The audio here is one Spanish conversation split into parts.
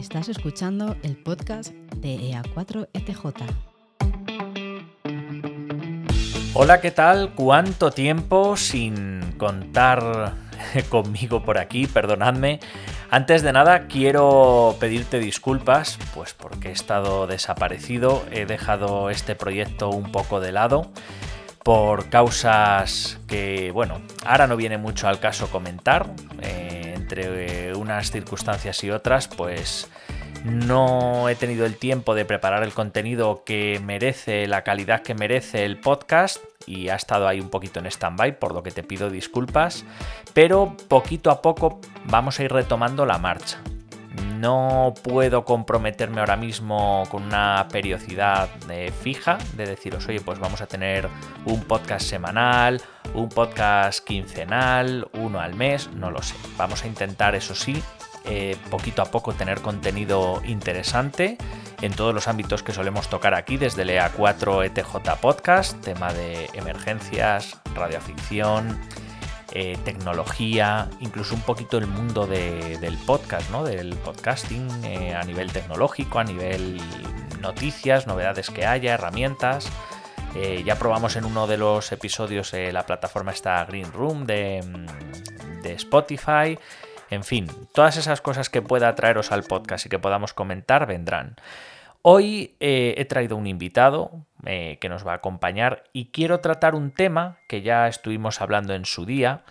Estás escuchando el podcast de EA4ETJ. Hola, ¿qué tal? ¿Cuánto tiempo sin contar conmigo por aquí? Perdonadme. Antes de nada, quiero pedirte disculpas, pues porque he estado desaparecido. He dejado este proyecto un poco de lado por causas que, bueno, ahora no viene mucho al caso comentar. Entre unas circunstancias y otras, pues no he tenido el tiempo de preparar el contenido que merece, la calidad que merece el podcast, y ha estado ahí un poquito en stand-by, por lo que te pido disculpas, pero poquito a poco vamos a ir retomando la marcha. No puedo comprometerme ahora mismo con una periodicidad fija de deciros, oye, pues vamos a tener un podcast semanal, un podcast quincenal, uno al mes, no lo sé. Vamos a intentar, eso sí, poquito a poco tener contenido interesante en todos los ámbitos que solemos tocar aquí, desde el EA4ETJ Podcast, tema de emergencias, radioficción, tecnología, incluso un poquito el mundo del podcast, ¿no? Del podcasting a nivel tecnológico, a nivel noticias, novedades que haya, herramientas. Ya probamos en uno de los episodios la plataforma esta Green Room de Spotify. En fin, todas esas cosas que pueda traeros al podcast y que podamos comentar vendrán. Hoy he traído un invitado que nos va a acompañar y quiero tratar un tema que ya estuvimos hablando en su día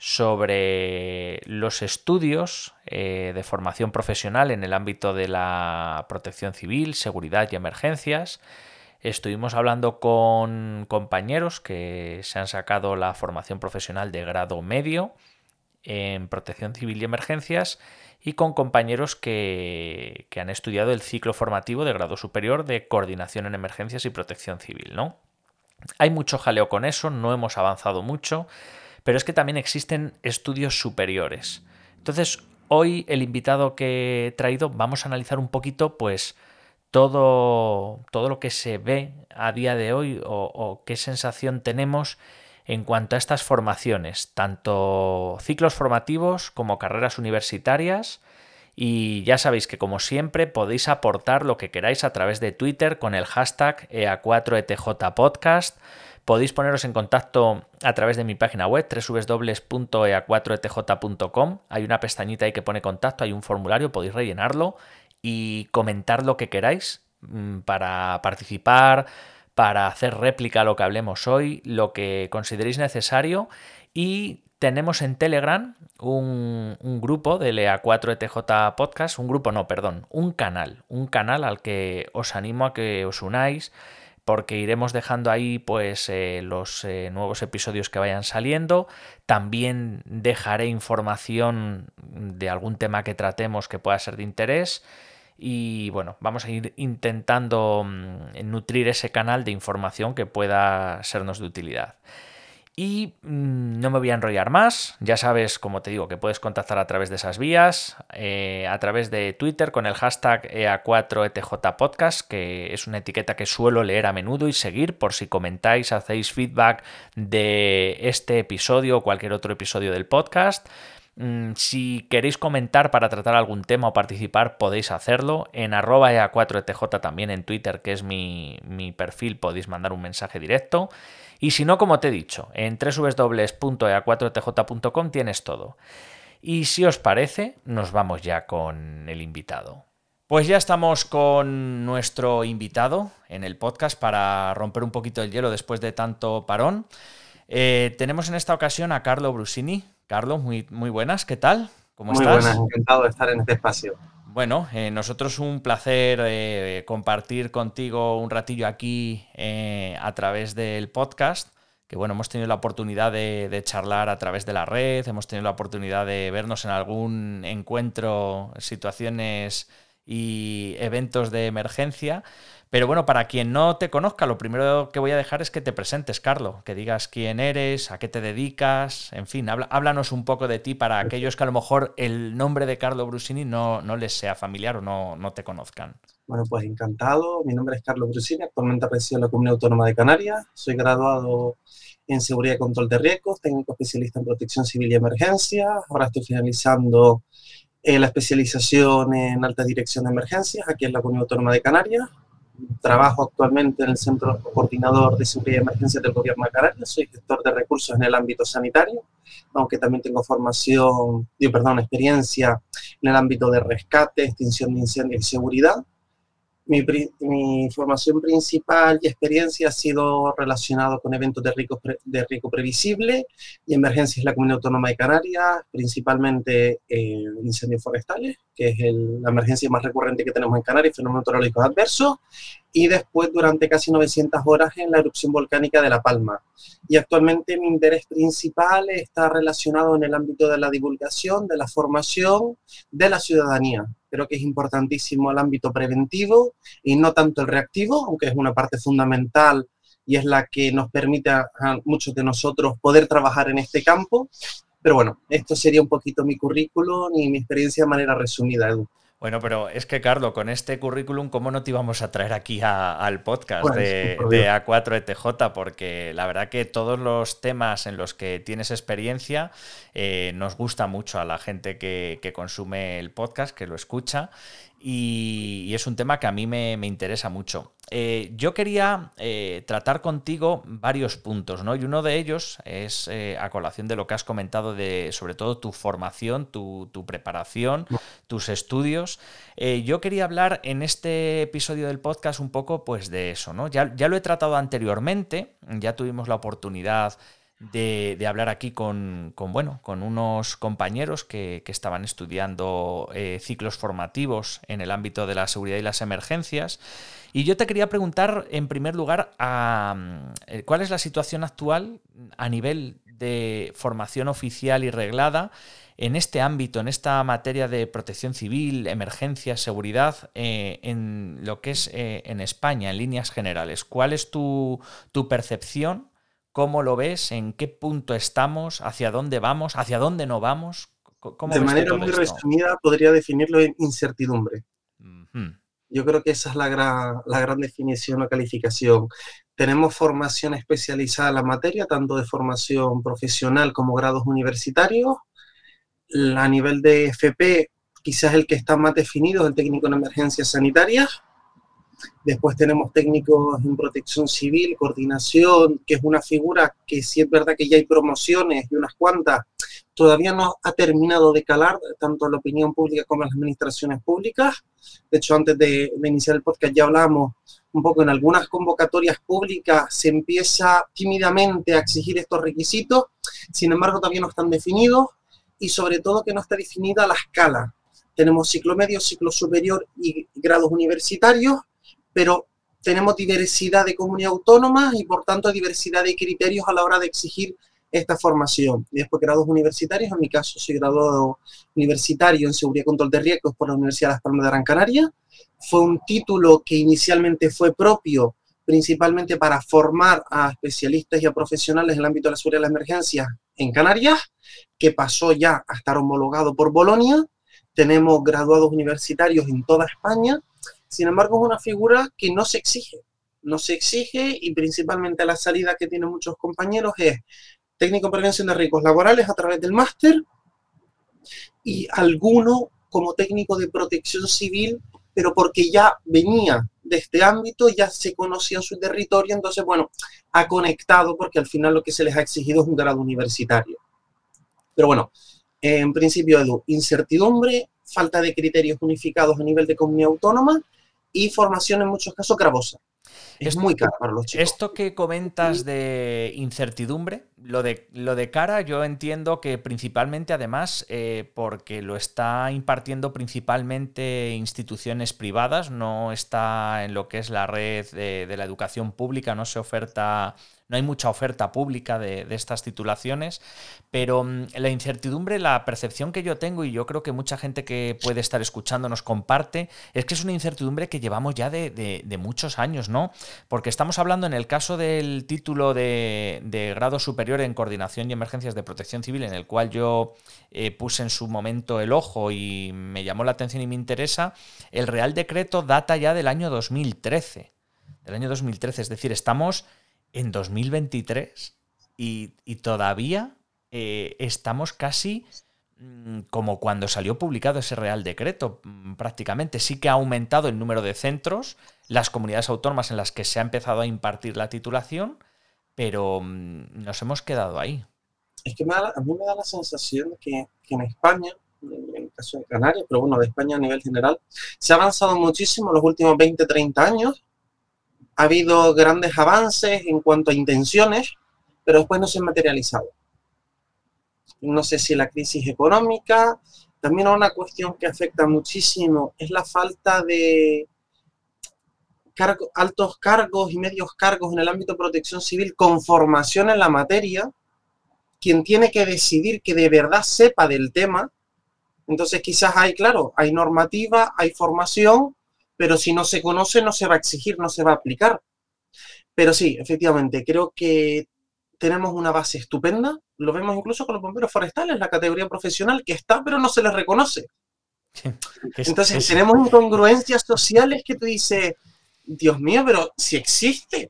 sobre los estudios de formación profesional en el ámbito de la protección civil, seguridad y emergencias. Estuvimos hablando con compañeros que se han sacado la formación profesional de grado medio en protección civil y emergencias, y con compañeros que han estudiado el ciclo formativo de grado superior de coordinación en emergencias y protección civil, ¿no? Hay mucho jaleo con eso, no hemos avanzado mucho, pero es que también existen estudios superiores. Entonces, hoy el invitado que he traído, vamos a analizar un poquito, pues, todo lo que se ve a día de hoy o qué sensación tenemos en cuanto a estas formaciones, tanto ciclos formativos como carreras universitarias. Y ya sabéis que, como siempre, podéis aportar lo que queráis a través de Twitter con el hashtag EA4ETJPodcast. Podéis poneros en contacto a través de mi página web www.ea4etj.com. Hay una pestañita ahí que pone contacto, hay un formulario, podéis rellenarlo y comentar lo que queráis para participar, para hacer réplica a lo que hablemos hoy, lo que consideréis necesario. Y tenemos en Telegram un grupo del EA4ETJ Podcast, un canal al que os animo a que os unáis, porque iremos dejando ahí pues los nuevos episodios que vayan saliendo. También dejaré información de algún tema que tratemos que pueda ser de interés. Y bueno, vamos a ir intentando nutrir ese canal de información que pueda sernos de utilidad. Y no me voy a enrollar más. Ya sabes, como te digo, que puedes contactar a través de esas vías, a través de Twitter con el hashtag EA4ETJPodcast, que es una etiqueta que suelo leer a menudo y seguir por si comentáis, hacéis feedback de este episodio o cualquier otro episodio del podcast. Si queréis comentar para tratar algún tema o participar, podéis hacerlo. En @EA4ETJ también en Twitter, que es mi perfil, podéis mandar un mensaje directo. Y si no, como te he dicho, en www.ea4etj.com tienes todo. Y si os parece, nos vamos ya con el invitado. Pues ya estamos con nuestro invitado en el podcast para romper un poquito el hielo después de tanto parón. Tenemos en esta ocasión a Carlo Brusini. Carlos, muy buenas, ¿qué tal? ¿Cómo estás? Muy buenas, encantado de estar en este espacio. Bueno, nosotros un placer compartir contigo un ratillo aquí a través del podcast, que bueno, hemos tenido la oportunidad de charlar a través de la red, hemos tenido la oportunidad de vernos en algún encuentro, situaciones y eventos de emergencia. Pero bueno, para quien no te conozca, lo primero que voy a dejar es que te presentes, Carlos, que digas quién eres, a qué te dedicas, en fin, háblanos un poco de ti para aquellos que a lo mejor el nombre de Carlo Brusini no les sea familiar o no te conozcan. Bueno, pues encantado. Mi nombre es Carlos Brusini, actualmente resido en la Comunidad Autónoma de Canarias. Soy graduado en Seguridad y Control de Riesgos, técnico especialista en Protección Civil y Emergencia. Ahora estoy finalizando La especialización en alta dirección de emergencias, aquí en la Comunidad Autónoma de Canarias. Trabajo actualmente en el Centro Coordinador de Seguridad y Emergencias del Gobierno de Canarias. Soy gestor de recursos en el ámbito sanitario, aunque también tengo experiencia en el ámbito de rescate, extinción de incendios y seguridad. Mi formación principal y experiencia ha sido relacionado con eventos de riesgo previsible y emergencias en la Comunidad Autónoma de Canarias, principalmente incendios forestales, que es la emergencia más recurrente que tenemos en Canarias, fenómenos meteorológicos adversos, y después durante casi 900 horas en la erupción volcánica de La Palma. Y actualmente mi interés principal está relacionado en el ámbito de la divulgación, de la formación de la ciudadanía. Creo que es importantísimo el ámbito preventivo y no tanto el reactivo, aunque es una parte fundamental y es la que nos permite a muchos de nosotros poder trabajar en este campo. Pero bueno, esto sería un poquito mi currículum y mi experiencia de manera resumida, Edu. Bueno, pero es que, Carlos, con este currículum, ¿cómo no te íbamos a traer aquí al podcast Pues, de A4ETJ? Porque la verdad que todos los temas en los que tienes experiencia nos gusta mucho a la gente que consume el podcast, que lo escucha, y es un tema que a mí me interesa mucho. Yo quería tratar contigo varios puntos, ¿no? Y uno de ellos es a colación de lo que has comentado de, sobre todo, tu formación, tu preparación, tus estudios. Yo quería hablar en este episodio del podcast un poco pues de eso, ¿no? Ya lo he tratado anteriormente, ya tuvimos la oportunidad de hablar aquí con unos compañeros que estaban estudiando ciclos formativos en el ámbito de la seguridad y las emergencias. Y yo te quería preguntar, en primer lugar, ¿cuál es la situación actual a nivel de formación oficial y reglada en este ámbito, en esta materia de protección civil, emergencias, seguridad, en lo que es en España, en líneas generales? ¿Cuál es tu percepción? ¿Cómo lo ves? ¿En qué punto estamos? ¿Hacia dónde vamos? ¿Hacia dónde no vamos? ¿Cómo De ves tú manera todo muy esto? resumida, podría definirlo en incertidumbre. Uh-huh. Yo creo que esa es la gran definición o calificación. Tenemos formación especializada en la materia, tanto de formación profesional como grados universitarios. A nivel de FP, quizás el que está más definido es el técnico en emergencias sanitarias. Después tenemos técnicos en protección civil, coordinación, que es una figura que sí es verdad que ya hay promociones y unas cuantas, todavía no ha terminado de calar tanto en la opinión pública como en las administraciones públicas. De hecho, antes de iniciar el podcast ya hablamos un poco en algunas convocatorias públicas se empieza tímidamente a exigir estos requisitos, sin embargo todavía no están definidos y sobre todo que no está definida la escala. Tenemos ciclo medio, ciclo superior y grados universitarios, pero tenemos diversidad de comunidades autónomas y por tanto diversidad de criterios a la hora de exigir esta formación. Y después grados universitarios, en mi caso soy graduado universitario en Seguridad y Control de Riesgos por la Universidad de Las Palmas de Gran Canaria. Fue un título que inicialmente fue propio principalmente para formar a especialistas y a profesionales en el ámbito de la seguridad y las emergencias en Canarias, que pasó ya a estar homologado por Bolonia. Tenemos graduados universitarios en toda España. Sin embargo, es una figura que no se exige y principalmente la salida que tienen muchos compañeros es técnico en prevención de riesgos laborales a través del máster y alguno como técnico de protección civil, pero porque ya venía de este ámbito, ya se conocía en su territorio, entonces, bueno, ha conectado porque al final lo que se les ha exigido es un grado universitario. Pero bueno, en principio, Edu, incertidumbre, falta de criterios unificados a nivel de comunidad autónoma y formación en muchos casos gravosa. Es muy cara para los chicos. Esto que comentas de incertidumbre, lo de cara, yo entiendo que principalmente, además, porque lo está impartiendo principalmente instituciones privadas, no está en lo que es la red de la educación pública, no hay mucha oferta pública de estas titulaciones, pero la incertidumbre, la percepción que yo tengo, y yo creo que mucha gente que puede estar escuchando nos comparte, es que es una incertidumbre que llevamos ya de muchos años, ¿no? Porque estamos hablando en el caso del título de grado superior en coordinación y emergencias de protección civil, en el cual yo puse en su momento el ojo y me llamó la atención y me interesa, el Real Decreto data ya del año 2013. Es decir, estamos en 2023 y todavía estamos casi como cuando salió publicado ese Real Decreto, prácticamente. Sí que ha aumentado el número de centros, las comunidades autónomas en las que se ha empezado a impartir la titulación, pero nos hemos quedado ahí. Es que a mí me da la sensación de que en España, en el caso de Canarias, pero bueno, de España a nivel general, se ha avanzado muchísimo en los últimos 20, 30 años. Ha habido grandes avances en cuanto a intenciones, pero después no se han materializado. No sé si la crisis económica, también una cuestión que afecta muchísimo es la falta de altos cargos y medios cargos en el ámbito de protección civil con formación en la materia, quien tiene que decidir que de verdad sepa del tema. Entonces quizás claro, hay normativa, hay formación, pero si no se conoce no se va a exigir, no se va a aplicar. Pero sí, efectivamente, creo que tenemos una base estupenda, lo vemos incluso con los bomberos forestales, la categoría profesional que está, pero no se les reconoce. Entonces tenemos incongruencias sociales que tú dices, Dios mío, pero si existe.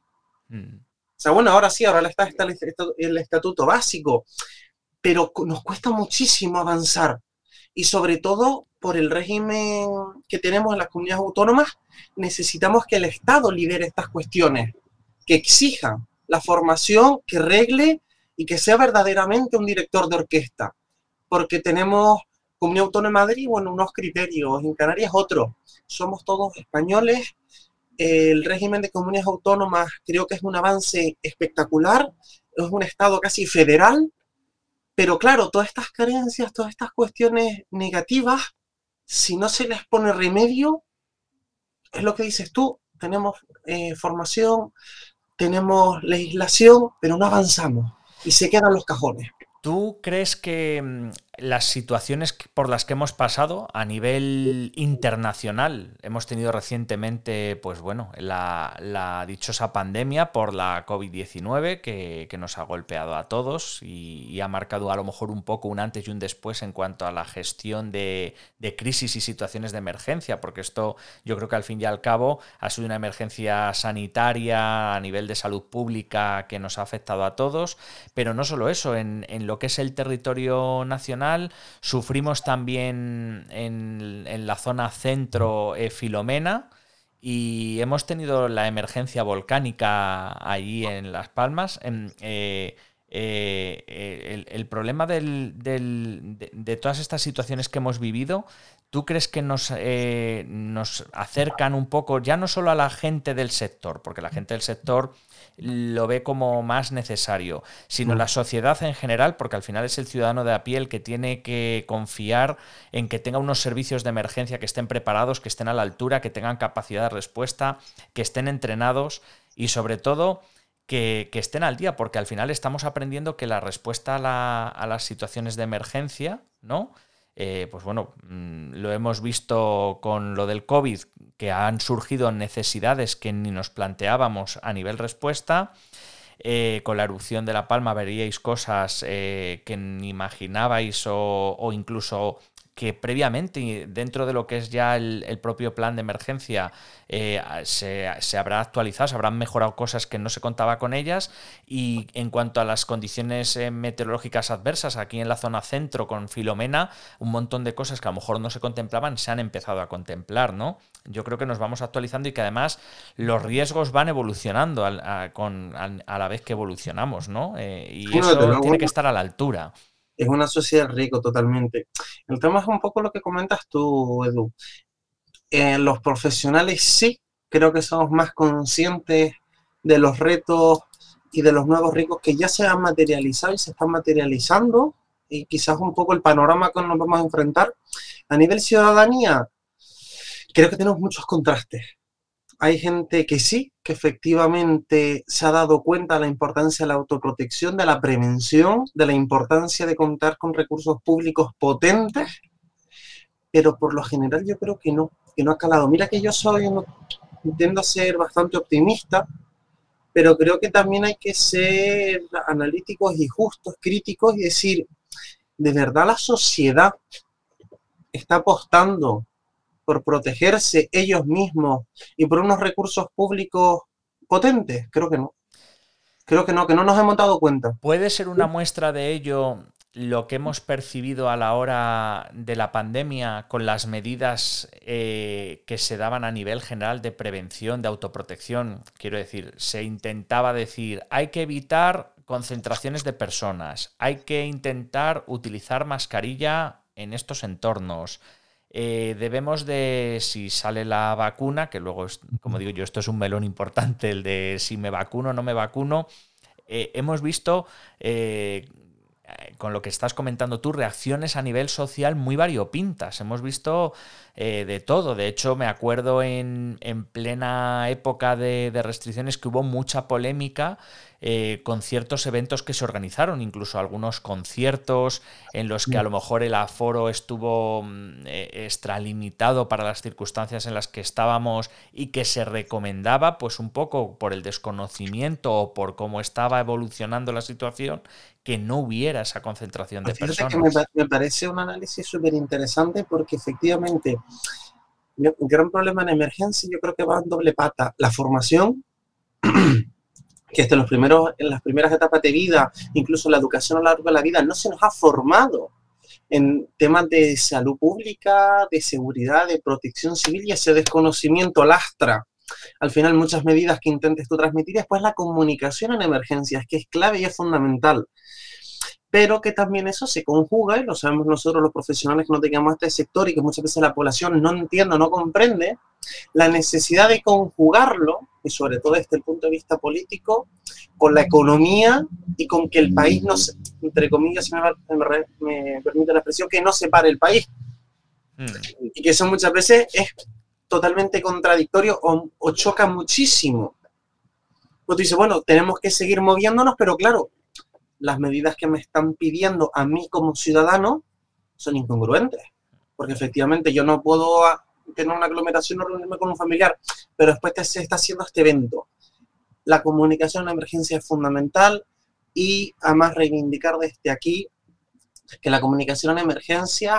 O sea, bueno, ahora sí, ahora está el estatuto básico, pero nos cuesta muchísimo avanzar. Y sobre todo, por el régimen que tenemos en las comunidades autónomas, necesitamos que el Estado lidere estas cuestiones, que exija la formación, que regle y que sea verdaderamente un director de orquesta. Porque tenemos Comunidad Autónoma de Madrid, bueno, unos criterios, en Canarias otros. Somos todos españoles. El régimen de comunidades autónomas creo que es un avance espectacular, es un estado casi federal, pero claro, todas estas carencias, todas estas cuestiones negativas, si no se les pone remedio, es lo que dices tú, tenemos formación, tenemos legislación, pero no avanzamos y se quedan los cajones. ¿Tú crees que las situaciones por las que hemos pasado a nivel internacional, hemos tenido recientemente, pues bueno, la dichosa pandemia por la COVID-19 que nos ha golpeado a todos y ha marcado a lo mejor un poco un antes y un después en cuanto a la gestión de crisis y situaciones de emergencia, porque esto yo creo que al fin y al cabo ha sido una emergencia sanitaria a nivel de salud pública que nos ha afectado a todos, pero no solo eso, en lo que es el territorio nacional, sufrimos también en la zona centro Filomena y hemos tenido la emergencia volcánica allí en Las Palmas. El problema de todas estas situaciones que hemos vivido, ¿tú crees que nos acercan un poco, ya no solo a la gente del sector, porque la gente del sector lo ve como más necesario, sino la sociedad en general, porque al final es el ciudadano de a pie el que tiene que confiar en que tenga unos servicios de emergencia que estén preparados, que estén a la altura, que tengan capacidad de respuesta, que estén entrenados y sobre todo que estén al día, porque al final estamos aprendiendo que la respuesta a las situaciones de emergencia, ¿no? Pues bueno, lo hemos visto con lo del COVID, que han surgido necesidades que ni nos planteábamos a nivel respuesta. Con la erupción de La Palma veríais cosas que ni imaginabais o incluso que previamente, dentro de lo que es ya el propio plan de emergencia, se habrá actualizado, se habrán mejorado cosas que no se contaba con ellas. Y en cuanto a las condiciones meteorológicas adversas, aquí en la zona centro con Filomena, un montón de cosas que a lo mejor no se contemplaban se han empezado a contemplar, ¿no? Yo creo que nos vamos actualizando y que además los riesgos van evolucionando a la vez que evolucionamos, ¿no? Y eso tiene que estar a la altura. Es una sociedad rico totalmente. El tema es un poco lo que comentas tú, Edu. Los profesionales sí, creo que somos más conscientes de los retos y de los nuevos ricos que ya se han materializado y se están materializando, y quizás un poco el panorama que nos vamos a enfrentar. A nivel ciudadanía, creo que tenemos muchos contrastes. Hay gente que sí, que efectivamente se ha dado cuenta de la importancia de la autoprotección, de la prevención, de la importancia de contar con recursos públicos potentes, pero por lo general yo creo que no ha calado. Mira que yo tiendo a ser bastante optimista, pero creo que también hay que ser analíticos y justos, críticos y decir, ¿de verdad la sociedad está apostando por protegerse ellos mismos y por unos recursos públicos potentes? Creo que no. Creo que no nos hemos dado cuenta. ¿Puede ser una muestra de ello lo que hemos percibido a la hora de la pandemia con las medidas que se daban a nivel general de prevención, de autoprotección. Quiero decir, se intentaba decir, hay que evitar concentraciones de personas, hay que intentar utilizar mascarilla en estos entornos. Debemos de, si sale la vacuna, que luego, como digo yo, esto es un melón importante, el de si me vacuno o no me vacuno, hemos visto... con lo que estás comentando tú, reacciones a nivel social muy variopintas. Hemos visto de todo. De hecho, me acuerdo en plena época de restricciones que hubo mucha polémica con ciertos eventos que se organizaron, incluso algunos conciertos en los que a lo mejor el aforo estuvo extralimitado para las circunstancias en las que estábamos y que se recomendaba, pues un poco por el desconocimiento o por cómo estaba evolucionando la situación, que no hubiera esa concentración de personas. Fíjate que me parece un análisis súper interesante porque efectivamente un gran problema en emergencia yo creo que va en doble pata. La formación, que en las primeras etapas de vida, incluso la educación a lo largo de la vida, no se nos ha formado en temas de salud pública, de seguridad, de protección civil, y ese desconocimiento lastra al final muchas medidas que intentes tú transmitir. Después la comunicación en emergencias, que es clave y es fundamental, pero que también eso se conjuga, y lo sabemos nosotros los profesionales que nos dedicamos a este sector y que muchas veces la población no entiende, no comprende, la necesidad de conjugarlo, y sobre todo desde el punto de vista político, con la economía y con que el país no se, entre comillas, si me permite la expresión, que no separe el país. Y que eso muchas veces es totalmente contradictorio o choca muchísimo. Pues tú dices, bueno, tenemos que seguir moviéndonos, pero claro, las medidas que me están pidiendo a mí como ciudadano son incongruentes. Porque efectivamente yo no puedo tener una aglomeración o reunirme con un familiar, pero después se está haciendo este evento. La comunicación en emergencia es fundamental, y además reivindicar desde aquí que la comunicación en emergencia,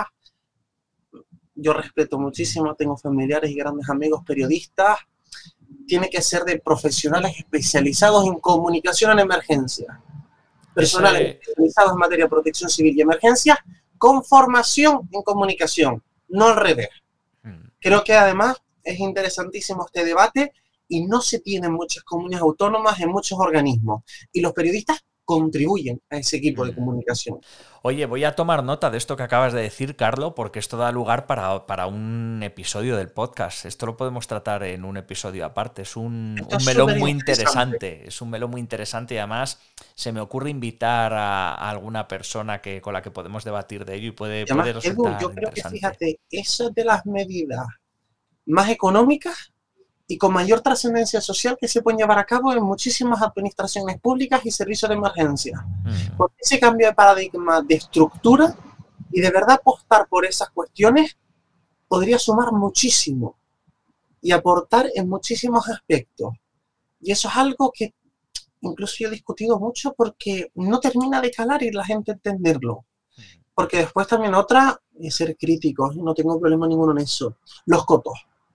yo respeto muchísimo, tengo familiares y grandes amigos periodistas, tiene que ser de profesionales especializados en comunicación en emergencia. Personales especializados en materia de protección civil y emergencia, con formación en comunicación, no al revés. Creo que además es interesantísimo este debate y no se tiene en muchas comunidades autónomas, en muchos organismos. Y los periodistas contribuyen a ese equipo de comunicación. Oye, voy a tomar nota de esto que acabas de decir, Carlo, porque esto da lugar para un episodio del podcast. Esto lo podemos tratar en un episodio aparte. Es un melón muy interesante. Es un melón muy interesante, y además se me ocurre invitar a alguna persona con la que podemos debatir de ello y puede resultar Edu, yo creo que, fíjate, eso es de las medidas más económicas y con mayor trascendencia social que se pueden llevar a cabo en muchísimas administraciones públicas y servicios de emergencia. Porque ese cambio de paradigma, de estructura y de verdad apostar por esas cuestiones podría sumar muchísimo y aportar en muchísimos aspectos. Y eso es algo que incluso yo he discutido mucho porque no termina de calar y la gente entenderlo. Porque después también otra es ser críticos, no tengo problema ninguno en eso. Los cotos.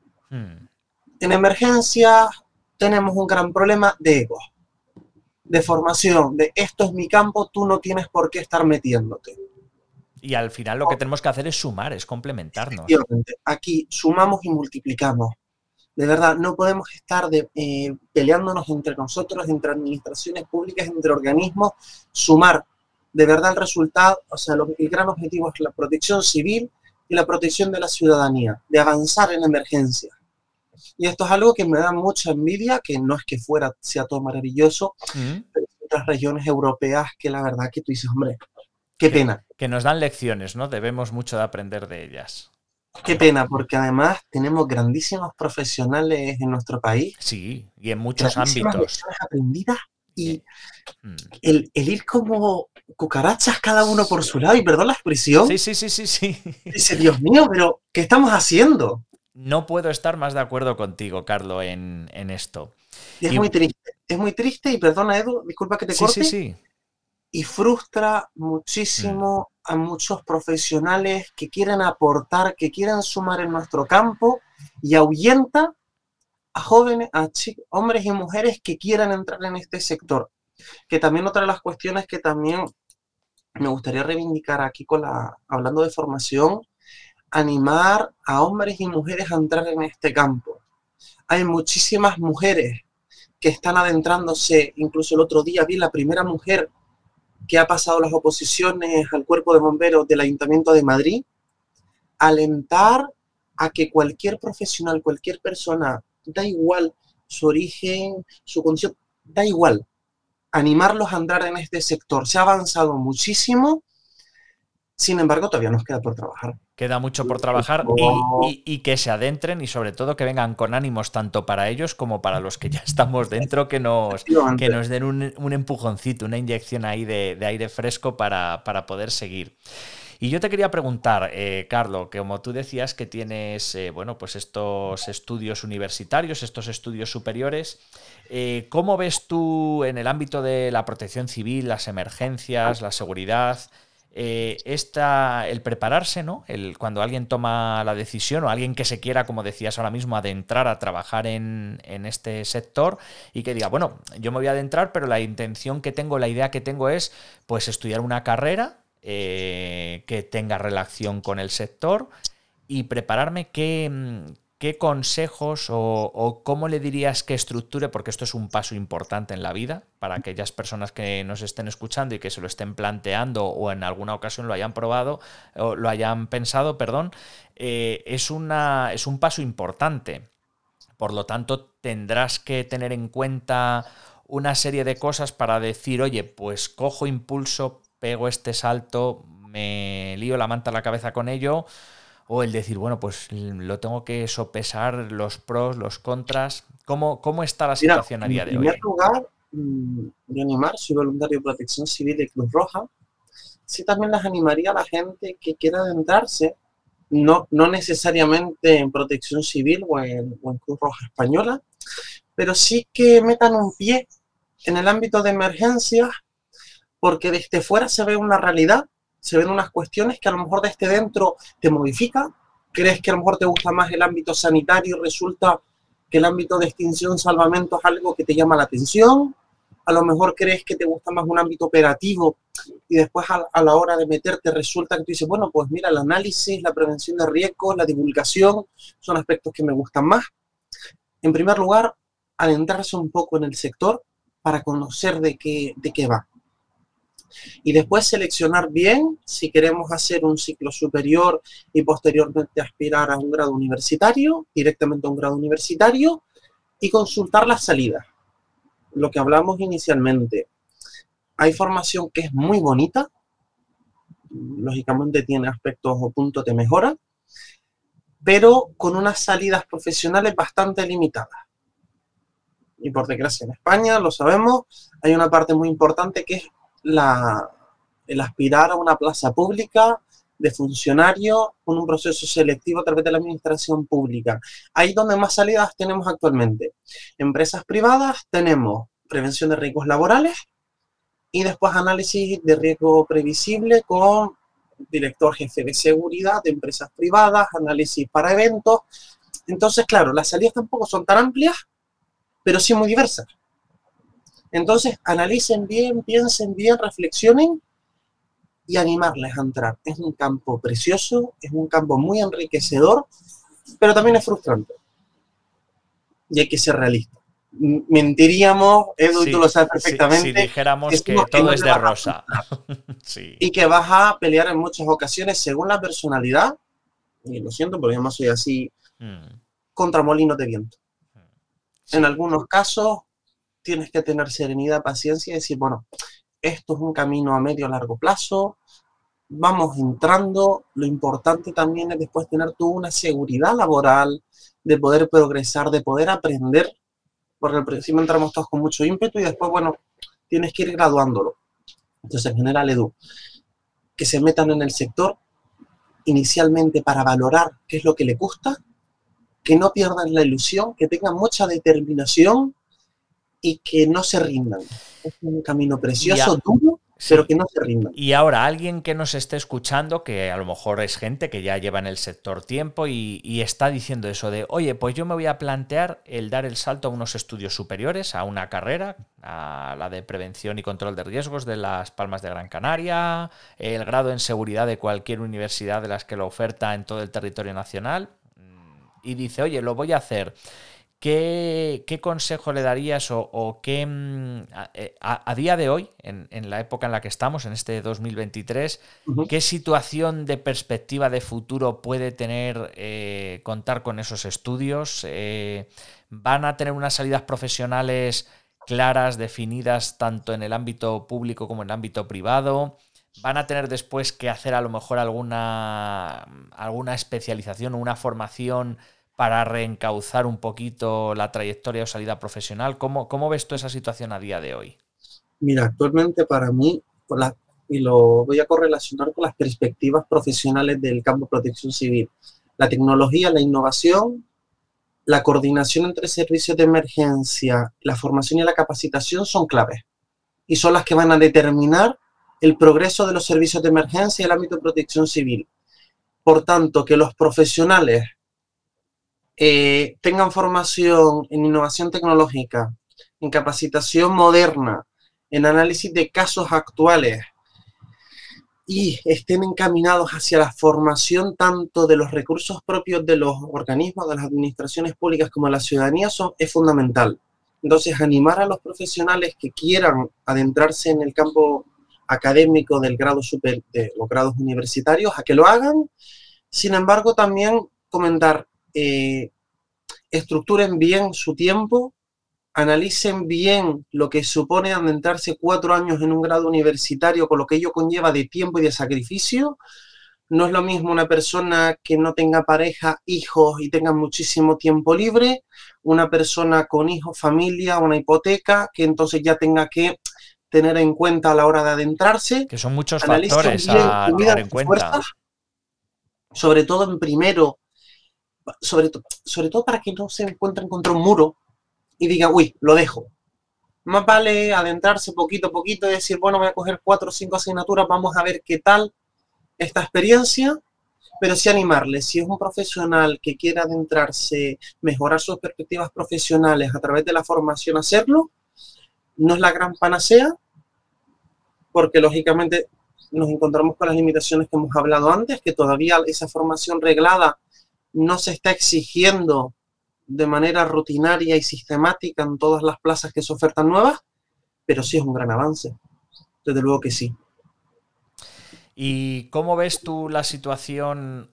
En emergencia tenemos un gran problema de ego, de formación, de esto es mi campo, tú no tienes por qué estar metiéndote. Y al final lo que tenemos que hacer es sumar, es complementarnos. Aquí sumamos y multiplicamos. De verdad, no podemos estar peleándonos entre nosotros, entre administraciones públicas, entre organismos. Sumar de verdad el resultado, o sea, el gran objetivo es la protección civil y la protección de la ciudadanía, de avanzar en emergencia. Y esto es algo que me da mucha envidia, que no es que sea todo maravilloso, pero hay otras regiones europeas que la verdad que tú dices, hombre, qué pena. Que nos dan lecciones, ¿no? Debemos mucho de aprender de ellas. Qué pena, porque además tenemos grandísimos profesionales en nuestro país. Sí, y en muchos ámbitos. Aprendidas y el ir como cucarachas cada uno por su lado, y perdón la expresión. Sí. Dice, Dios mío, pero ¿qué estamos haciendo? No puedo estar más de acuerdo contigo, Carlo, en esto. Y es muy triste, y perdona, Edu, disculpa que te corte. Sí. Y frustra muchísimo a muchos profesionales que quieren aportar, que quieren sumar en nuestro campo, y ahuyenta a jóvenes, a hombres y mujeres que quieran entrar en este sector. Que también otra de las cuestiones que también me gustaría reivindicar aquí hablando de formación, animar a hombres y mujeres a entrar en este campo. Hay muchísimas mujeres que están adentrándose, incluso el otro día vi la primera mujer que ha pasado las oposiciones al cuerpo de bomberos del Ayuntamiento de Madrid, alentar a que cualquier profesional, cualquier persona, da igual su origen, su condición, da igual, animarlos a entrar en este sector. Se ha avanzado muchísimo, sin embargo, todavía nos queda por trabajar. Queda mucho por trabajar y que se adentren y sobre todo que vengan con ánimos tanto para ellos como para los que ya estamos dentro, que nos den un empujoncito, una inyección ahí de aire fresco para poder seguir. Y yo te quería preguntar, Carlos, que como tú decías que tienes bueno, pues estos estudios universitarios, estos estudios superiores, ¿cómo ves tú en el ámbito de la protección civil, las emergencias, la seguridad? El prepararse, ¿no? Cuando alguien toma la decisión o alguien que se quiera, como decías ahora mismo, adentrar a trabajar en este sector y que diga, bueno, yo me voy a adentrar, pero la intención que tengo, la idea que tengo es pues estudiar una carrera que tenga relación con el sector y prepararme. ¿Qué consejos o cómo le dirías que estructure? Porque esto es un paso importante en la vida para aquellas personas que nos estén escuchando y que se lo estén planteando o en alguna ocasión lo hayan probado o lo hayan pensado, perdón. Es un paso importante. Por lo tanto, tendrás que tener en cuenta una serie de cosas para decir, oye, pues cojo impulso, pego este salto, me lío la manta a la cabeza con ello. O el decir, bueno, pues lo tengo que sopesar, los pros, los contras. ¿Cómo está la situación a día de hoy? En primer lugar, de animar, soy voluntario de Protección Civil de Cruz Roja. Sí, también las animaría a la gente que quiera adentrarse, no necesariamente en Protección Civil o en Cruz Roja Española, pero sí que metan un pie en el ámbito de emergencias, porque desde fuera se ve una realidad, se ven unas cuestiones que a lo mejor desde dentro te modifica. Crees que a lo mejor te gusta más el ámbito sanitario y resulta que el ámbito de extinción, salvamento es algo que te llama la atención. A lo mejor crees que te gusta más un ámbito operativo y después a la hora de meterte resulta que tú dices, bueno, pues mira, el análisis, la prevención de riesgos, la divulgación son aspectos que me gustan más. En primer lugar, adentrarse un poco en el sector para conocer de qué va. Y después seleccionar bien si queremos hacer un ciclo superior y posteriormente aspirar a un grado universitario, directamente a un grado universitario, y consultar las salidas. Lo que hablamos inicialmente. Hay formación que es muy bonita, lógicamente tiene aspectos o puntos de mejora, pero con unas salidas profesionales bastante limitadas. Y por desgracia en España, lo sabemos, hay una parte muy importante que es el aspirar a una plaza pública de funcionario con un proceso selectivo a través de la administración pública. Ahí donde más salidas tenemos actualmente. Empresas privadas tenemos prevención de riesgos laborales y después análisis de riesgo previsible con director jefe de seguridad de empresas privadas, análisis para eventos. Entonces, claro, las salidas tampoco son tan amplias, pero sí muy diversas. Entonces, analicen bien, piensen bien, reflexionen y animarles a entrar. Es un campo precioso, es un campo muy enriquecedor, pero también es frustrante. Y hay que ser realistas. Mentiríamos, Edu, y tú lo sabes perfectamente. Si dijéramos que todo es de rosa. Sí. Y que vas a pelear en muchas ocasiones según la personalidad, y lo siento, porque yo más soy así, contra molinos de viento. Sí. En algunos casos tienes que tener serenidad, paciencia y decir, bueno, esto es un camino a medio o largo plazo, vamos entrando, lo importante también es después tener tú una seguridad laboral, de poder progresar, de poder aprender, porque al principio entramos todos con mucho ímpetu y después, bueno, tienes que ir graduándolo. Entonces, en general, Edu, que se metan en el sector inicialmente para valorar qué es lo que les gusta, que no pierdan la ilusión, que tengan mucha determinación y que no se rindan. Es un camino precioso, duro, pero Sí. que no se rindan. Y ahora, alguien que nos esté escuchando, que a lo mejor es gente que ya lleva en el sector tiempo y está diciendo eso de, oye, pues yo me voy a plantear el dar el salto a unos estudios superiores, a una carrera, a la de prevención y control de riesgos de Las Palmas de Gran Canaria, el grado en seguridad de cualquier universidad de las que lo oferta en todo el territorio nacional, y dice, oye, lo voy a hacer. ¿Qué consejo le darías o qué a día de hoy, en la época en la que estamos, en este 2023, Ujú. qué situación de perspectiva de futuro puede tener contar con esos estudios? ¿Van a tener unas salidas profesionales claras, definidas, tanto en el ámbito público como en el ámbito privado? ¿Van a tener después que hacer a lo mejor alguna especialización o una formación para reencauzar un poquito la trayectoria o salida profesional? ¿Cómo ves tú esa situación a día de hoy? Mira, actualmente para mí, y lo voy a correlacionar con las perspectivas profesionales del campo de protección civil, la tecnología, la innovación, la coordinación entre servicios de emergencia, la formación y la capacitación son claves y son las que van a determinar el progreso de los servicios de emergencia y el ámbito de protección civil. Por tanto, que los profesionales tengan formación en innovación tecnológica, en capacitación moderna, en análisis de casos actuales y estén encaminados hacia la formación tanto de los recursos propios de los organismos, de las administraciones públicas como de la ciudadanía es fundamental. Entonces, animar a los profesionales que quieran adentrarse en el campo académico del grado de los grados universitarios a que lo hagan. Sin embargo, también comentar, estructuren bien su tiempo, analicen bien lo que supone adentrarse 4 años en un grado universitario con lo que ello conlleva de tiempo y de sacrificio. No es lo mismo una persona que no tenga pareja, hijos y tenga muchísimo tiempo libre, una persona con hijos, familia, una hipoteca, que entonces ya tenga que tener en cuenta a la hora de adentrarse. Que son muchos Analicen factores bien, a tener midan en sus fuerzas, cuenta. sobre todo en primero, sobre todo para que no se encuentren contra un muro y digan, uy, lo dejo. Más vale adentrarse poquito a poquito y decir, bueno, voy a coger 4 o 5 asignaturas, vamos a ver qué tal esta experiencia, pero sí animarle. Si es un profesional que quiere adentrarse, mejorar sus perspectivas profesionales a través de la formación, hacerlo, no es la gran panacea, porque lógicamente nos encontramos con las limitaciones que hemos hablado antes, que todavía esa formación reglada no se está exigiendo de manera rutinaria y sistemática en todas las plazas que se ofertan nuevas, pero sí es un gran avance, desde luego que sí. ¿Y cómo ves tú la situación,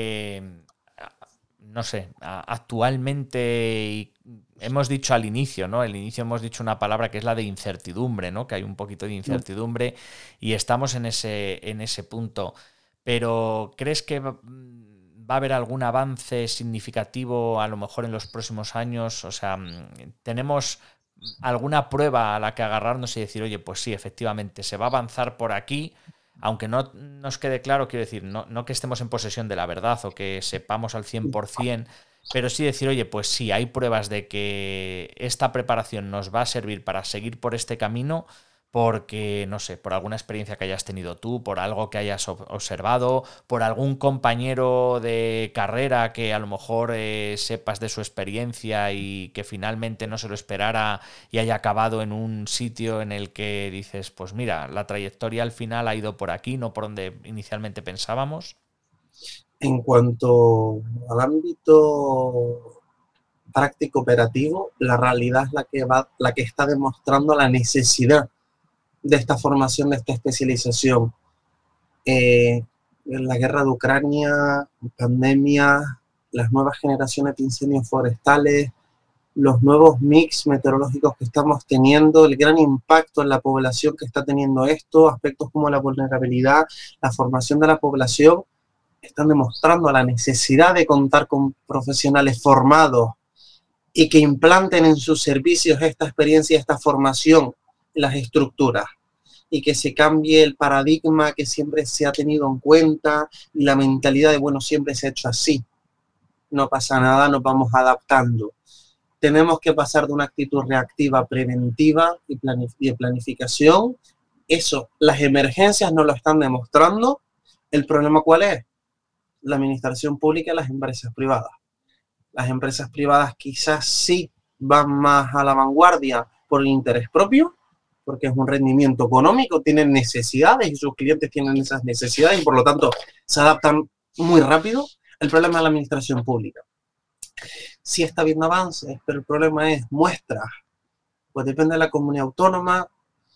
no sé, actualmente? Hemos dicho al inicio, ¿no? Al inicio hemos dicho una palabra que es la de incertidumbre, ¿no? Que hay un poquito de incertidumbre y estamos en ese punto. Pero ¿crees que va a haber algún avance significativo a lo mejor en los próximos años? O sea, ¿tenemos alguna prueba a la que agarrarnos y decir, oye, pues sí, efectivamente, se va a avanzar por aquí? Aunque no nos quede claro, quiero decir, no que estemos en posesión de la verdad o que sepamos al 100%, pero sí decir, oye, pues sí, hay pruebas de que esta preparación nos va a servir para seguir por este camino porque, no sé, por alguna experiencia que hayas tenido tú, por algo que hayas observado, por algún compañero de carrera que a lo mejor sepas de su experiencia y que finalmente no se lo esperara y haya acabado en un sitio en el que dices, pues mira, la trayectoria al final ha ido por aquí, no por donde inicialmente pensábamos. En cuanto al ámbito práctico operativo, la realidad es la que está demostrando la necesidad de esta formación, de esta especialización. En la guerra de Ucrania, pandemia, las nuevas generaciones de incendios forestales, los nuevos mix meteorológicos que estamos teniendo, el gran impacto en la población que está teniendo esto, aspectos como la vulnerabilidad, la formación de la población, están demostrando la necesidad de contar con profesionales formados y que implanten en sus servicios esta experiencia, esta formación en las estructuras y que se cambie el paradigma que siempre se ha tenido en cuenta y la mentalidad de, bueno, siempre se ha hecho así, no pasa nada, nos vamos adaptando. Tenemos que pasar de una actitud reactiva, preventiva y de planificación Eso, las emergencias no lo están demostrando. ¿El problema cuál es? La administración pública y las empresas privadas. Las empresas privadas quizás sí van más a la vanguardia por el interés propio, porque es un rendimiento económico, tienen necesidades y sus clientes tienen esas necesidades y por lo tanto se adaptan muy rápido. El problema es la administración pública. Sí está habiendo avances, pero el problema es muestras. Pues depende de la comunidad autónoma,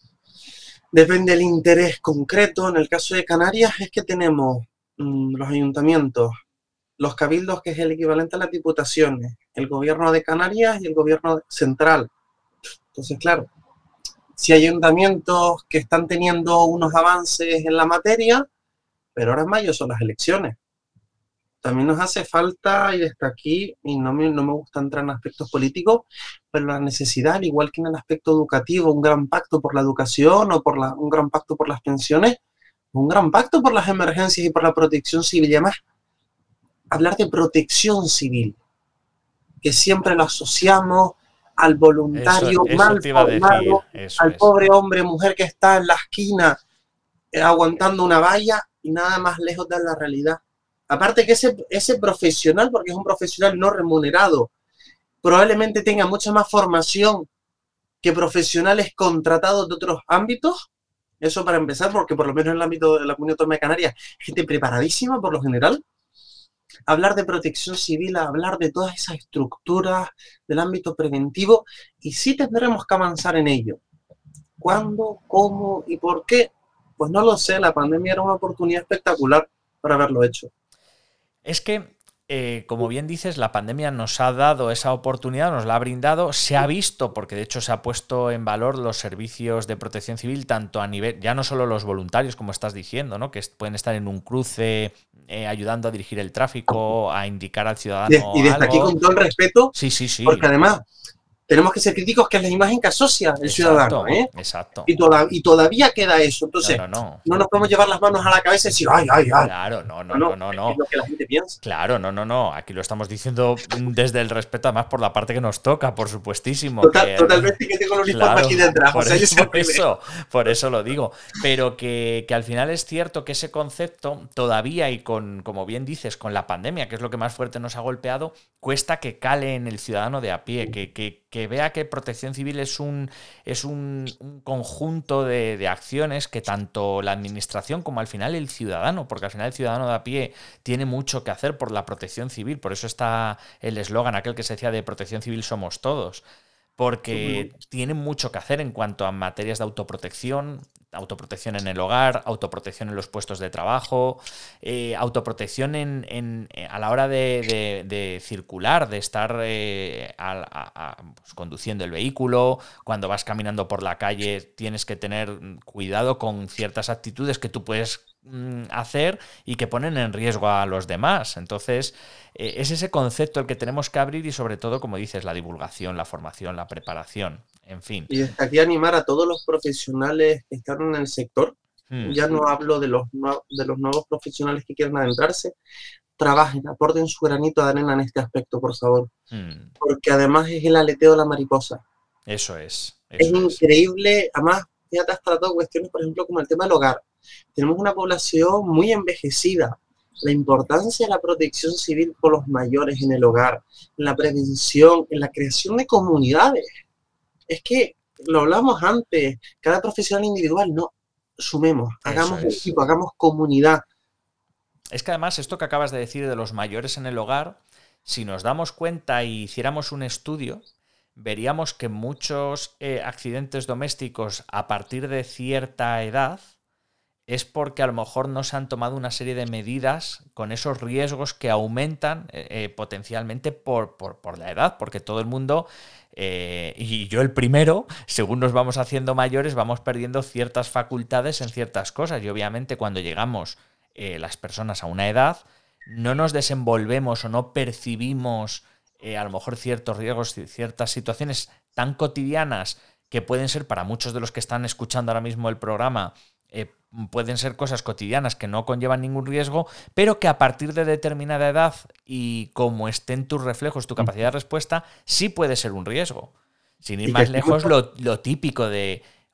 depende del interés concreto. En el caso de Canarias es que tenemos los ayuntamientos, los cabildos, que es el equivalente a las diputaciones, el gobierno de Canarias y el gobierno central. Entonces, claro, si hay ayuntamientos que están teniendo unos avances en la materia, pero ahora en mayo son las elecciones. También nos hace falta, y desde aquí, y no me gusta entrar en aspectos políticos, pero la necesidad, al igual que en el aspecto educativo, un gran pacto por la educación o un gran pacto por las pensiones, un gran pacto por las emergencias y por la protección civil. Y además, hablar de protección civil, que siempre lo asociamos al voluntario eso mal te iba a formado, decir, al pobre hombre, mujer que está en la esquina aguantando una valla y nada más lejos de la realidad. Aparte que ese profesional, porque es un profesional no remunerado, probablemente tenga mucha más formación que profesionales contratados de otros ámbitos. Eso para empezar, porque por lo menos en el ámbito de la Comunidad Autónoma de Canarias, gente preparadísima por lo general. Hablar de protección civil, hablar de todas esas estructuras del ámbito preventivo, y sí tendremos que avanzar en ello. ¿Cuándo, cómo y por qué? Pues no lo sé, la pandemia era una oportunidad espectacular para haberlo hecho. Es que, como bien dices, la pandemia nos ha dado esa oportunidad, nos la ha brindado, se ha visto, porque de hecho se ha puesto en valor los servicios de protección civil, tanto a nivel, ya no solo los voluntarios, como estás diciendo, ¿no? Que pueden estar en un cruce ayudando a dirigir el tráfico, a indicar al ciudadano y desde algo. Aquí con todo el respeto, sí. Porque además tenemos que ser críticos, que es la imagen que asocia el ciudadano, ¿eh? Exacto. Y todavía queda eso. Entonces, no nos podemos llevar las manos a la cabeza y decir, ay. Claro, no. Es lo que la gente piensa. Claro, no. Aquí lo estamos diciendo desde el respeto, además por la parte que nos toca, por supuestísimo. Totalmente, que tengo el uniforme aquí detrás. Por eso lo digo. Pero que al final es cierto que ese concepto todavía, y como bien dices, con la pandemia, que es lo que más fuerte nos ha golpeado, cuesta que cale en el ciudadano de a pie, que vea que protección civil es un conjunto de acciones que tanto la administración como al final el ciudadano, porque al final el ciudadano de a pie tiene mucho que hacer por la protección civil. Por eso está el eslogan aquel que se decía de protección civil somos todos, porque tienen mucho que hacer en cuanto a materias de autoprotección en el hogar, autoprotección en los puestos de trabajo, autoprotección a la hora de circular, de estar pues, conduciendo el vehículo. Cuando vas caminando por la calle tienes que tener cuidado con ciertas actitudes que tú puedes hacer y que ponen en riesgo a los demás. Entonces, es ese concepto el que tenemos que abrir, y sobre todo, como dices, la divulgación, la formación, la preparación, en fin. Y desde aquí animar a todos los profesionales que están en el sector. Ya no hablo de los nuevos profesionales que quieran adentrarse. Trabajen, aporten su granito de arena en este aspecto, por favor. Porque además es el aleteo de la mariposa. Eso es. Es increíble. Además, fíjate, has tratado cuestiones, por ejemplo, como el tema del hogar. Tenemos una población muy envejecida. La importancia de la protección civil por los mayores en el hogar, en la prevención, en la creación de comunidades. Es que lo hablamos antes, cada profesional individual, no, sumemos, hagamos equipo, hagamos comunidad. Es que además esto que acabas de decir de los mayores en el hogar, si nos damos cuenta y hiciéramos un estudio, veríamos que muchos accidentes domésticos a partir de cierta edad es porque a lo mejor no se han tomado una serie de medidas con esos riesgos que aumentan potencialmente por la edad, porque todo el mundo, y yo el primero, según nos vamos haciendo mayores, vamos perdiendo ciertas facultades en ciertas cosas, y obviamente cuando llegamos las personas a una edad, no nos desenvolvemos o no percibimos a lo mejor ciertos riesgos, ciertas situaciones tan cotidianas que pueden ser para muchos de los que están escuchando ahora mismo el programa, pueden ser cosas cotidianas que no conllevan ningún riesgo, pero que a partir de determinada edad y como estén tus reflejos, tu capacidad de respuesta, sí puede ser un riesgo. Sin ir más lejos, lo típico de, uy,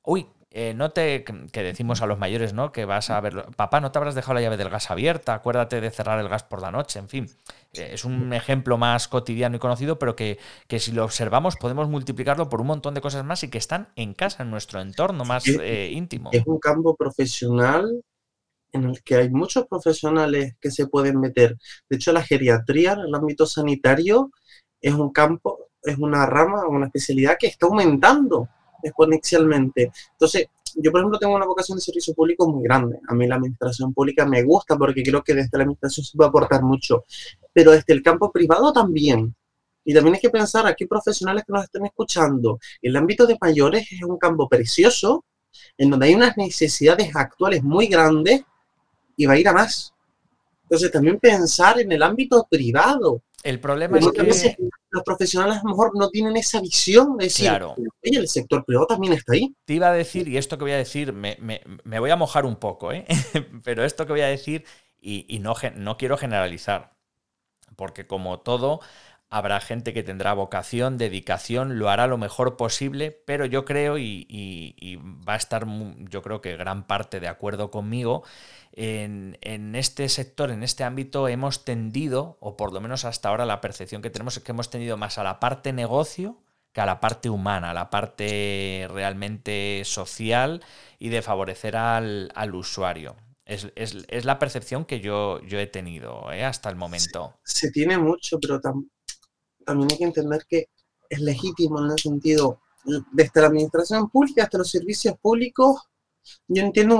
que decimos a los mayores, ¿no? Que vas a ver, papá, no te habrás dejado la llave del gas abierta, acuérdate de cerrar el gas por la noche, en fin. Es un ejemplo más cotidiano y conocido, pero que si lo observamos podemos multiplicarlo por un montón de cosas más y que están en casa, en nuestro entorno más íntimo. Es un campo profesional en el que hay muchos profesionales que se pueden meter. De hecho, la geriatría en el ámbito sanitario es un campo, es una rama, una especialidad que está aumentando exponencialmente. Entonces, yo, por ejemplo, tengo una vocación de servicio público muy grande. A mí la administración pública me gusta porque creo que desde la administración se puede aportar mucho, pero desde el campo privado también. Y también hay que pensar, aquí profesionales que nos estén escuchando, el ámbito de mayores es un campo precioso, en donde hay unas necesidades actuales muy grandes y va a ir a más. Entonces, también pensar en el ámbito privado. El problema es que veces los profesionales a lo mejor no tienen esa visión de decir, claro, oye, el sector privado también está ahí. te iba a decir, y esto que voy a decir, me voy a mojar un poco, ¿eh? Pero esto que voy a decir, y no quiero generalizar, porque como todo, habrá gente que tendrá vocación, dedicación, lo hará lo mejor posible, pero yo creo, y va a estar, yo creo que gran parte de acuerdo conmigo, en este sector, en este ámbito, hemos tendido, o por lo menos hasta ahora la percepción que tenemos es que hemos tendido más a la parte negocio que a la parte humana, a la parte realmente social y de favorecer al usuario. Es la percepción que yo he tenido hasta el momento. Se tiene mucho, pero también hay que entender que es legítimo en el sentido, desde la administración pública hasta los servicios públicos, yo entiendo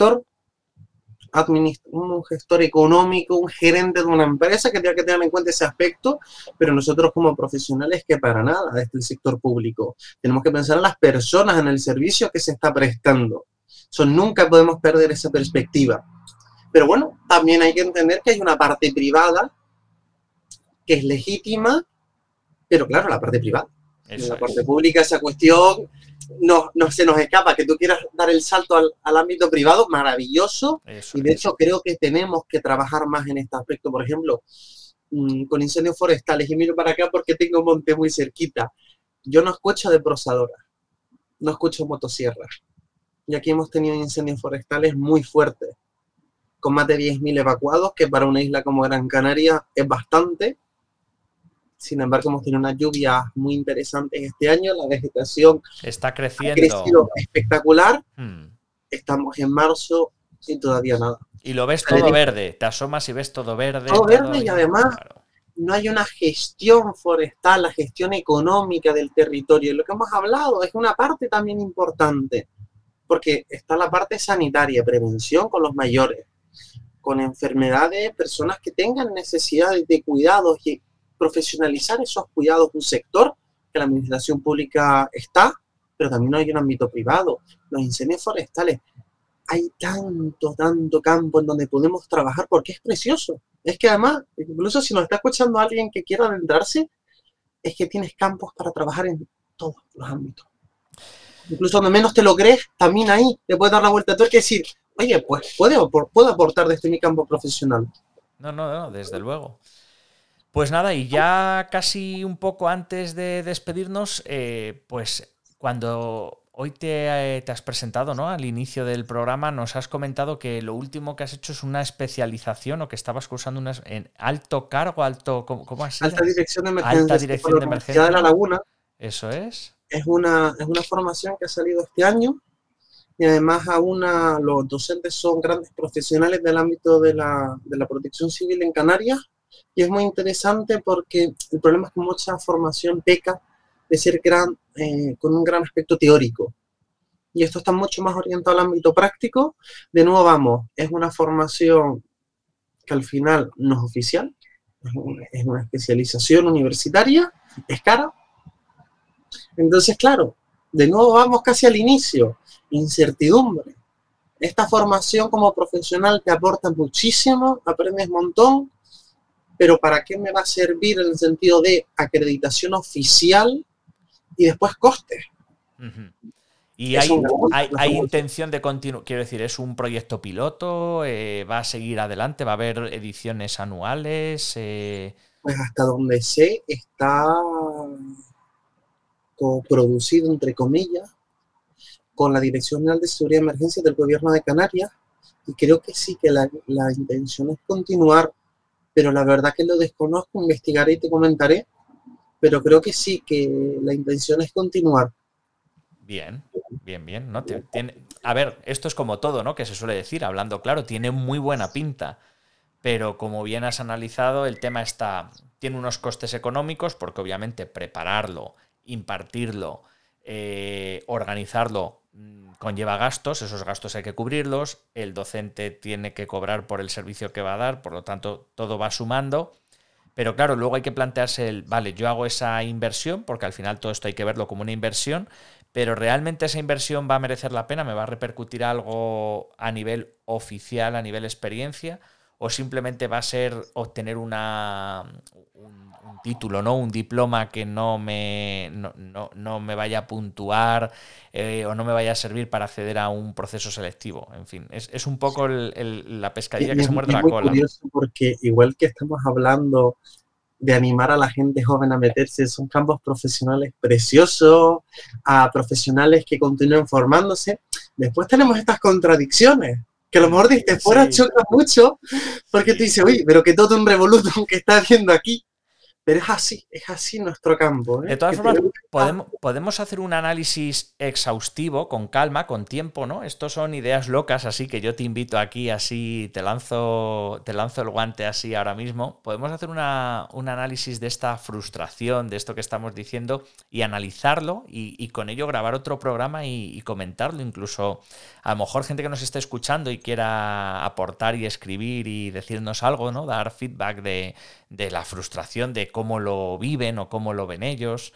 un gestor económico, un gerente de una empresa que tenga que tener en cuenta ese aspecto, pero nosotros como profesionales que para nada desde el sector público. Tenemos que pensar en las personas, en el servicio que se está prestando. Nunca podemos perder esa perspectiva. Pero bueno, también hay que entender que hay una parte privada que es legítima, pero claro, la parte privada. En la parte pública esa cuestión no se nos escapa. Que tú quieras dar el salto al ámbito privado, maravilloso. Eso y de hecho creo que tenemos que trabajar más en este aspecto. Por ejemplo, con incendios forestales, y miro para acá porque tengo un monte muy cerquita. Yo no escucho de prosadora, no escucho motosierra. Y aquí hemos tenido incendios forestales muy fuertes, con más de 10.000 evacuados, que para una isla como Gran Canaria es bastante. Sin embargo, hemos tenido unas lluvias muy interesantes este año. La vegetación está creciendo. Ha crecido espectacular. Estamos en marzo y todavía nada. Y lo ves todo verde. Te asomas y ves todo verde. Todo verde y además no hay una gestión forestal, la gestión económica del territorio. Lo que hemos hablado es una parte también importante, porque está la parte sanitaria, prevención con los mayores, con enfermedades, personas que tengan necesidades de cuidados y profesionalizar esos cuidados, un sector que la administración pública está, pero también hay un ámbito privado. Los incendios forestales, hay tanto campo en donde podemos trabajar porque es precioso. Es que además, incluso si nos está escuchando alguien que quiera adentrarse, es que tienes campos para trabajar en todos los ámbitos. Incluso donde menos te lo crees, también ahí te puedes dar la vuelta a tuerca y decir, oye, pues puedo aportar desde mi campo profesional. No, desde luego. Pues nada, y ya casi un poco antes de despedirnos, pues cuando hoy te has presentado, ¿no? Al inicio del programa nos has comentado que lo último que has hecho es una especialización o que estabas cursando en alto cargo, ¿cómo has sido? Alta dirección de emergencia. Alta dirección de emergencia. De La Laguna. Eso es. Es una formación que ha salido este año y además los docentes son grandes profesionales del ámbito de la protección civil en Canarias. Y es muy interesante porque el problema es que mucha formación peca de ser con un gran aspecto teórico. Y esto está mucho más orientado al ámbito práctico. De nuevo, es una formación que al final no es oficial, es una especialización universitaria, es cara. Entonces, claro, de nuevo vamos casi al inicio, incertidumbre. Esta formación como profesional te aporta muchísimo, aprendes un montón, pero ¿para qué me va a servir en el sentido de acreditación oficial y después costes? ¿Y hay intención de continuar? Quiero decir, ¿es un proyecto piloto? ¿Va a seguir adelante? ¿Va a haber ediciones anuales? Pues hasta donde sé, está coproducido, entre comillas, con la Dirección General de Seguridad y Emergencias del Gobierno de Canarias, y creo que sí, que la intención es continuar, pero la verdad que lo desconozco, investigaré y te comentaré, pero creo que sí, que la intención es continuar. Bien, bien, bien, ¿no? A ver, esto es como todo, ¿no? Que se suele decir, hablando claro, tiene muy buena pinta, pero como bien has analizado, el tema tiene unos costes económicos, porque obviamente prepararlo, impartirlo, organizarlo, conlleva gastos, esos gastos hay que cubrirlos, el docente tiene que cobrar por el servicio que va a dar, por lo tanto, todo va sumando. Pero claro, luego hay que plantearse vale, yo hago esa inversión, porque al final todo esto hay que verlo como una inversión, pero ¿realmente esa inversión va a merecer la pena? ¿Me va a repercutir algo a nivel oficial, a nivel experiencia? ¿O simplemente va a ser obtener un título, ¿no? Un diploma que no me vaya a puntuar o no me vaya a servir para acceder a un proceso selectivo? En fin, es un poco la pescadilla que se muerde la muy cola. curioso porque igual que estamos hablando de animar a la gente joven a meterse, son campos profesionales preciosos, a profesionales que continúen formándose. Después tenemos estas contradicciones, que a lo mejor desde fuera chocan mucho, porque tú dices, oye, pero que todo un revolutum que está haciendo aquí. Pero es así nuestro campo. De todas formas, podemos hacer un análisis exhaustivo, con calma, con tiempo, ¿no? Estos son ideas locas, así que yo te invito aquí, así te lanzo el guante así ahora mismo. Podemos hacer un análisis de esta frustración, de esto que estamos diciendo, y analizarlo, y con ello grabar otro programa y comentarlo. Incluso, a lo mejor gente que nos esté escuchando y quiera aportar y escribir y decirnos algo, ¿no? Dar feedback de la frustración, de cómo lo viven o cómo lo ven ellos,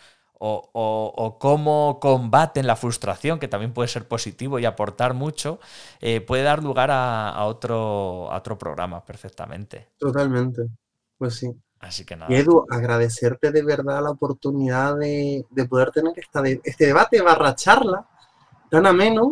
o cómo combaten la frustración, que también puede ser positivo y aportar mucho, puede dar lugar a otro programa perfectamente. Totalmente, pues sí. Así que Y nada. Edu, agradecerte de verdad la oportunidad de poder tener este debate barra charla tan ameno.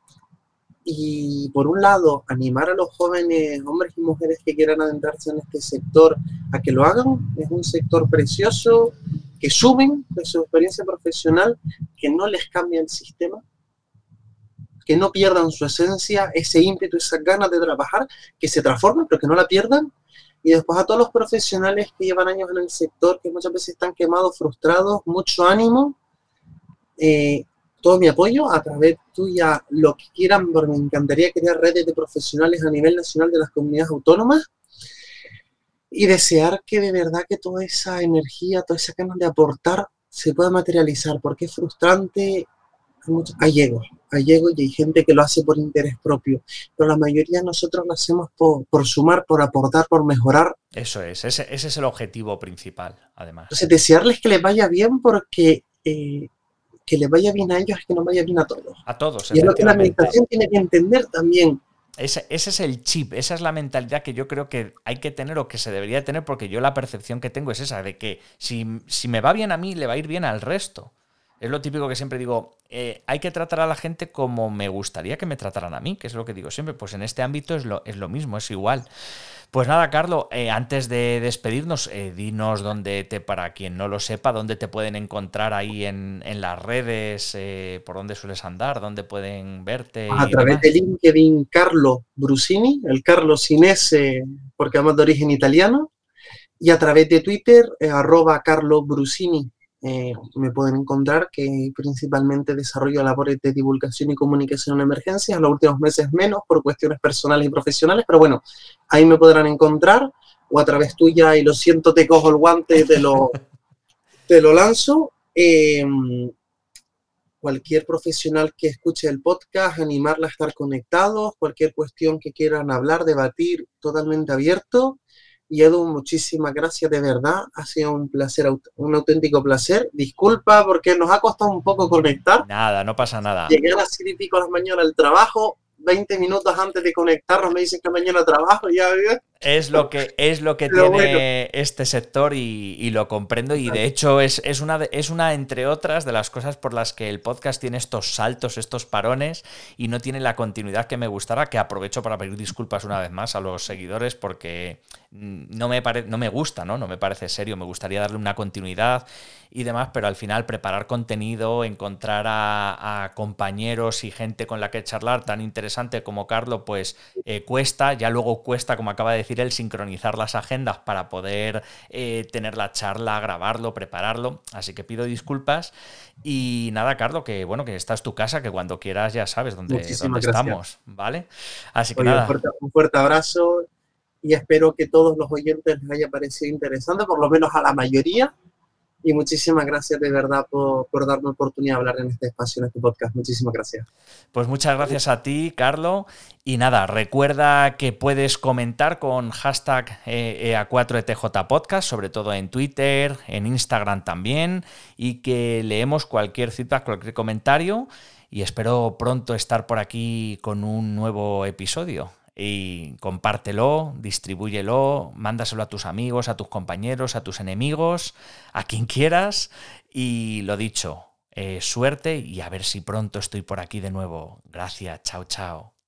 Y por un lado, animar a los jóvenes, hombres y mujeres que quieran adentrarse en este sector a que lo hagan. Es un sector precioso, que suben de su experiencia profesional, que no les cambia el sistema, que no pierdan su esencia, ese ímpetu, esas ganas de trabajar, que se transformen, pero que no la pierdan. Y después a todos los profesionales que llevan años en el sector, que muchas veces están quemados, frustrados, mucho ánimo. Todo mi apoyo a través tuya, lo que quieran, porque me encantaría crear redes de profesionales a nivel nacional de las comunidades autónomas y desear que de verdad que toda esa energía, toda esa ganas de aportar se pueda materializar, porque es frustrante. Hay egos y hay gente que lo hace por interés propio, pero la mayoría de nosotros lo hacemos por sumar, por aportar, por mejorar. Eso es, ese es el objetivo principal, además. Entonces, desearles que les vaya bien, porque que les vaya bien a ellos es que nos vaya bien a todos. A todos, y es lo que la efectivamente. administración tiene que entender también. Ese es el chip, esa es la mentalidad que yo creo que hay que tener o que se debería tener, porque yo la percepción que tengo es esa, de que si me va bien a mí, le va a ir bien al resto. Es lo típico que siempre digo, hay que tratar a la gente como me gustaría que me trataran a mí, que es lo que digo siempre. Pues en este ámbito es lo mismo, es igual. Pues nada, Carlos, antes de despedirnos, dinos para quien no lo sepa, dónde te pueden encontrar ahí en las redes, por dónde sueles andar, dónde pueden verte. A través de LinkedIn, Carlo Brusini, el Carlos sin S, porque además de origen italiano, y a través de Twitter, @Carlo Brusini. Me pueden encontrar, que principalmente desarrollo labores de divulgación y comunicación en emergencias, en los últimos meses menos por cuestiones personales y profesionales, pero bueno, ahí me podrán encontrar, o a través tuya, y lo siento, te cojo el guante y te lo lanzo. Cualquier profesional que escuche el podcast, animarla a estar conectados, cualquier cuestión que quieran hablar, debatir, totalmente abierto. Y Edu, muchísimas gracias, de verdad, ha sido un placer, un auténtico placer. Disculpa porque nos ha costado un poco conectar. Nada, no pasa nada. Llegué a las 7:30 de la mañana al trabajo, 20 minutos antes de conectarnos me dicen que mañana trabajo, ya. Es lo que Pero tiene bueno, este sector y lo comprendo y de hecho es una, entre otras, de las cosas por las que el podcast tiene estos saltos, estos parones y no tiene la continuidad que me gustara, que aprovecho para pedir disculpas una vez más a los seguidores porque no me gusta, ¿no? No me parece serio, me gustaría darle una continuidad y demás, pero al final preparar contenido, encontrar a compañeros y gente con la que charlar tan interesante como Carlos, pues cuesta, ya luego cuesta, como acaba de decir él, sincronizar las agendas para poder tener la charla, grabarlo, prepararlo, así que pido disculpas y nada, Carlos, que bueno, que esta es tu casa, que cuando quieras ya sabes dónde muchísimas gracias. estamos, ¿vale? Así que Oye, nada, un fuerte abrazo y espero que todos los oyentes les haya parecido interesante, por lo menos a la mayoría. Y muchísimas gracias de verdad por darme la oportunidad de hablar en este espacio, en este podcast. Muchísimas gracias. pues muchas gracias a ti, Carlo. Y nada, recuerda que puedes comentar con hashtag EA4ETJ Podcast, sobre todo en Twitter, en Instagram también, y que leemos cualquier feedback, cualquier comentario. Y espero pronto estar por aquí con un nuevo episodio. Y compártelo, distribúyelo, mándaselo a tus amigos, a tus compañeros, a tus enemigos, a quien quieras. Y lo dicho, suerte y a ver si pronto estoy por aquí de nuevo. Gracias, chao, chao.